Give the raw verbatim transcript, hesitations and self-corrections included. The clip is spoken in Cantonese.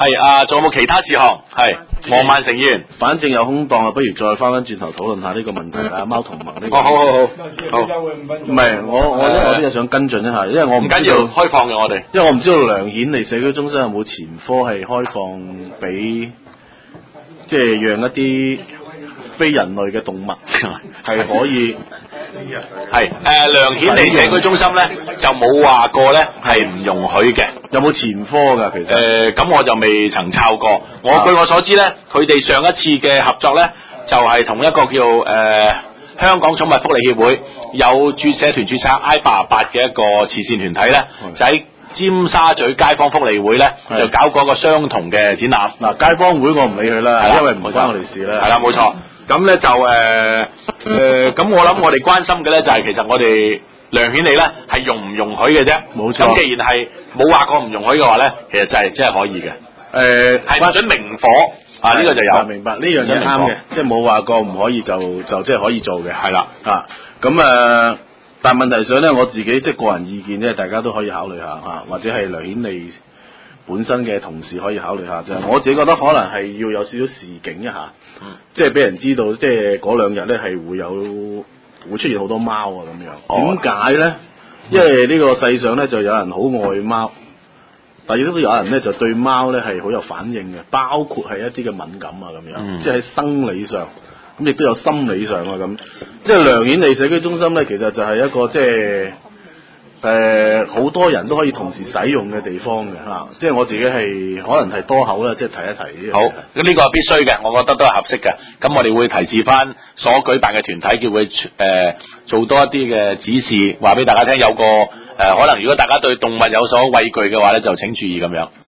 係啊，仲有冇其他事項？係黃萬成議員， 反正有空檔啊，不如再翻翻轉頭討論下呢個問題啦。貓同盟呢個， 哦，好好好，好， 唔係我我我呢就想跟進一下，因為我唔唔緊要，開放嘅我哋， 因為我唔知道梁顯利社區中心有冇前科係開放俾，即係讓一啲非人類嘅動物係可以。 係誒、呃、梁顯利社區中心咧就冇話過咧係唔容許嘅， 有冇前科㗎？其實誒咁、呃、我就未曾抄過。我、啊、據我所知咧，佢哋上一次嘅合作咧就係、是、同一個叫誒、呃、香港寵物福利協會有注社團註冊 I 八十八嘅一個慈善團體咧，就喺尖沙咀街坊福利會咧就搞嗰個相同嘅展覽。 嗱、啊，街坊會我唔理佢啦，因為唔關我哋事啦。 係啦，冇錯。咁咧就誒誒，咁、呃、我諗我哋關心嘅咧就係、是、其實我哋梁顯利咧係容唔容許嘅啫。冇錯。咁既然係冇話過唔容許嘅話咧，其實就係真係可以嘅。誒、呃，係唔准明火啊？呢、這個就有。明白，呢樣嘢啱嘅， 即係冇話過唔可以就就即係可以做嘅。 係啦。 啊，咁誒、呃，但係問題上咧，我自己即係個人意見咧，大家都可以考慮下嚇，或者係梁顯利本身嘅同事可以考慮下啫。我自己覺得可能係要有少少示警一下。嗯、即係俾人知道，即係嗰兩日咧係會有會出現好多貓啊咁樣。點解咧？因為呢個世上咧就有人好愛貓，但亦都有人咧就對貓咧係好有反應嘅，包括係一啲嘅敏感啊咁樣。嗯、即係喺生理上，咁亦都有心理上啊咁。即係梁顯利社區中心咧，其實就係一個即係誒好多人都可以同時使用嘅地方嘅嚇、啊。即係我自己係可能係多口啦，即係提一提呢樣。好，咁呢個係必須嘅，我覺得都係合適嘅。咁我哋會提示翻所舉辦嘅團體，叫佢誒、呃、做多一啲嘅指示，話俾大家聽。有個誒、呃，可能如果大家對動物有所畏懼嘅話咧，就請注意咁樣。